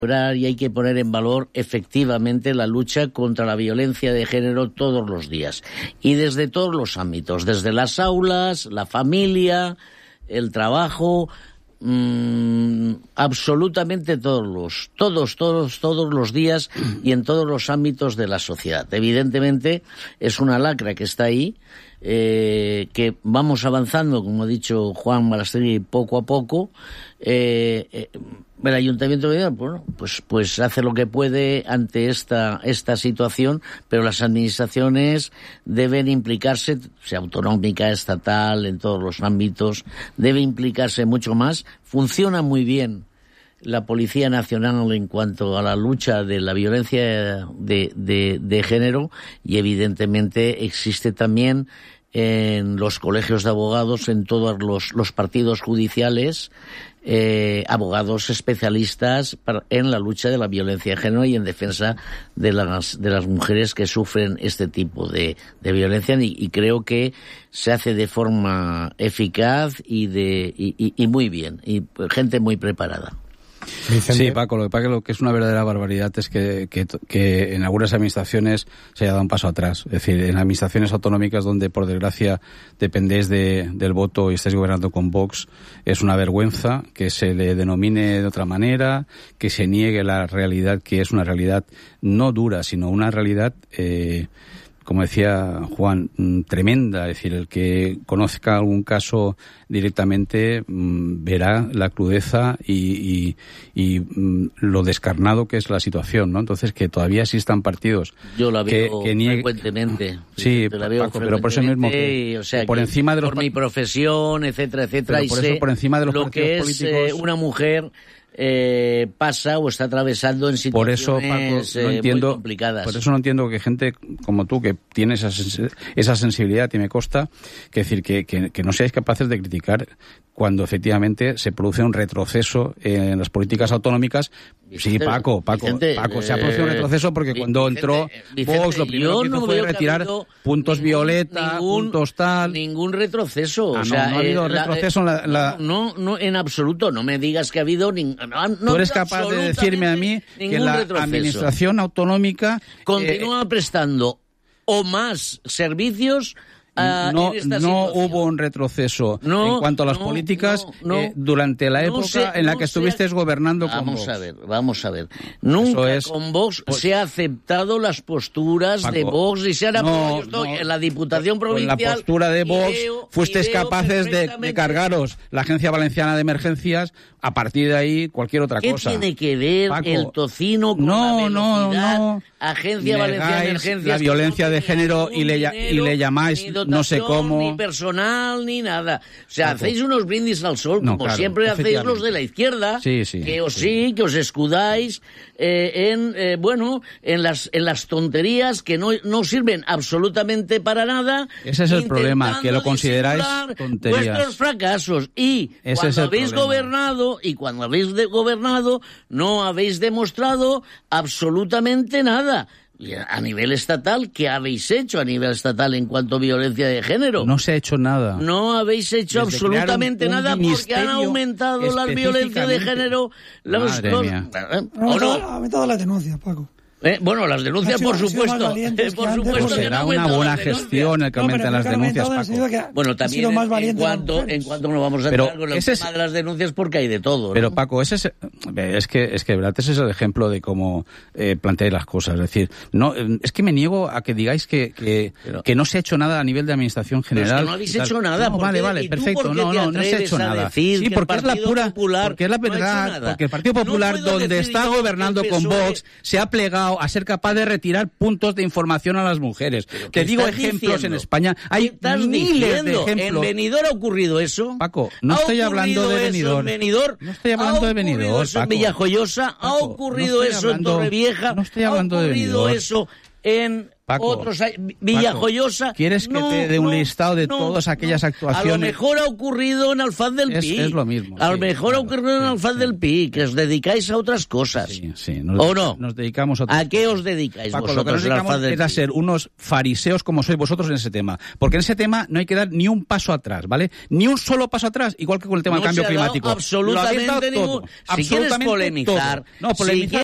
y hay que poner en valor efectivamente la lucha contra la violencia de género todos los días y desde todos los ámbitos, desde las aulas, la familia, el trabajo, absolutamente todos los días y en todos los ámbitos de la sociedad. Evidentemente es una lacra que está ahí, que vamos avanzando, como ha dicho Juan Balastegui, poco a poco. El Ayuntamiento de Oviedo, bueno, pues hace lo que puede ante esta situación, pero las administraciones deben implicarse, sea autonómica, estatal, en todos los ámbitos, debe implicarse mucho más. Funciona muy bien la Policía Nacional en cuanto a la lucha de la violencia de género, y evidentemente existe también en los colegios de abogados, en todos los partidos judiciales, abogados especialistas en la lucha de la violencia de género y en defensa de las mujeres que sufren este tipo de violencia, y creo que se hace de forma eficaz y muy bien, y gente muy preparada. Sí, Paco, lo que pasa es que lo que es una verdadera barbaridad es que en algunas administraciones se haya dado un paso atrás. Es decir, en administraciones autonómicas donde, por desgracia, dependéis del voto y estáis gobernando con Vox, es una vergüenza que se le denomine de otra manera, que se niegue la realidad, que es una realidad no dura, sino una realidad, como decía Juan, tremenda. Es decir, el que conozca algún caso directamente verá la crudeza y lo descarnado que es la situación, ¿no? Entonces, que todavía existan partidos. Yo la veo frecuentemente. Sí, la veo Paco, pero por eso mismo que, o sea, por encima de los, por mi profesión, etcétera, pero por eso, por encima de los lo que es políticos, una mujer pasa o está atravesando en situaciones por eso, Paco, no entiendo, muy complicadas. Por eso no entiendo que gente como tú, que tiene esa sensibilidad, y me consta, que decir que no seáis capaces de criticar cuando efectivamente se produce un retroceso en las políticas autonómicas. Sí, Paco, se ha producido un retroceso porque cuando entró Vox, lo primero que hizo fue retirar puntos violeta, puntos tal. Ningún retroceso. No ha habido retroceso en la... No, en absoluto. No me digas que ha habido... Tú eres capaz de decirme a mí que la administración autonómica continúa prestando o más servicios. No hubo un retroceso en cuanto a las políticas durante la época en la que estuvisteis gobernando con Vox. Vamos a ver. Nunca con Vox se ha aceptado las posturas de Vox y se han apoyado en la Diputación Provincial. Con la postura de Vox fuisteis capaces de cargaros la Agencia Valenciana de Emergencias. A partir de ahí, cualquier otra cosa. ¿Qué tiene que ver, Paco, el tocino con la velocidad? No. Agencia Valenciana de Emergencias. La violencia de género y le llamáis no sé cómo. Ni personal, ni nada. O sea, hacéis unos brindis al sol, como siempre hacéis los de la izquierda. Sí. Que os escudáis en las tonterías que no sirven absolutamente para nada. Ese es el problema, que lo consideráis tonterías. Vuestros fracasos. Y cuando habéis gobernado, no habéis demostrado absolutamente nada. Y a nivel estatal, ¿qué habéis hecho a nivel estatal en cuanto a violencia de género? No se ha hecho nada. No habéis hecho absolutamente nada porque han aumentado la violencia de género. Madre mía. Ha aumentado las denuncias, Paco. Bueno, las denuncias, por supuesto. Por supuesto, será una buena gestión el que aumenten las denuncias, Paco. Bueno, también en cuanto nos vamos a entrar con el tema de las denuncias, porque hay de todo, ¿no? Pero, Paco, es que verdad, ese es el ejemplo de cómo planteáis las cosas. Es decir, no, es que me niego a que digáis que no se ha hecho nada a nivel de administración general. Pero es que no habéis hecho nada. No, vale, perfecto. No se ha hecho nada. Sí, porque es la pura, porque es la verdad, porque el Partido Popular, donde está gobernando con Vox, se ha plegado a ser capaz de retirar puntos de información a las mujeres. Te digo ejemplos en España. Hay miles de ejemplos. ¿En Benidorm ha ocurrido eso? Paco, no estoy hablando de Benidorm. No estoy hablando de Benidorm, Paco. ¿Ha ocurrido eso en Villajoyosa? ¿Ha ocurrido eso en Torrevieja? No estoy hablando de Benidorm. ¿Ha ocurrido eso en Paco, otros... Villajoyosa... ¿Quieres que te dé un listado de todas aquellas actuaciones? A lo mejor ha ocurrido en Alfaz del Pi. Es lo mismo. A lo mejor ha ocurrido en Alfaz del Pi, que os dedicáis a otras cosas. Sí. ¿O no? Nos dedicamos a otras ¿A qué cosas. os dedicáis Paco, vosotros? lo que nos dedicamos es a ser unos fariseos como sois vosotros en ese tema. Porque en ese tema no hay que dar ni un paso atrás, ¿vale? Ni un solo paso atrás, igual que con el tema del cambio climático. Absolutamente ningún... Si quieres polemizar...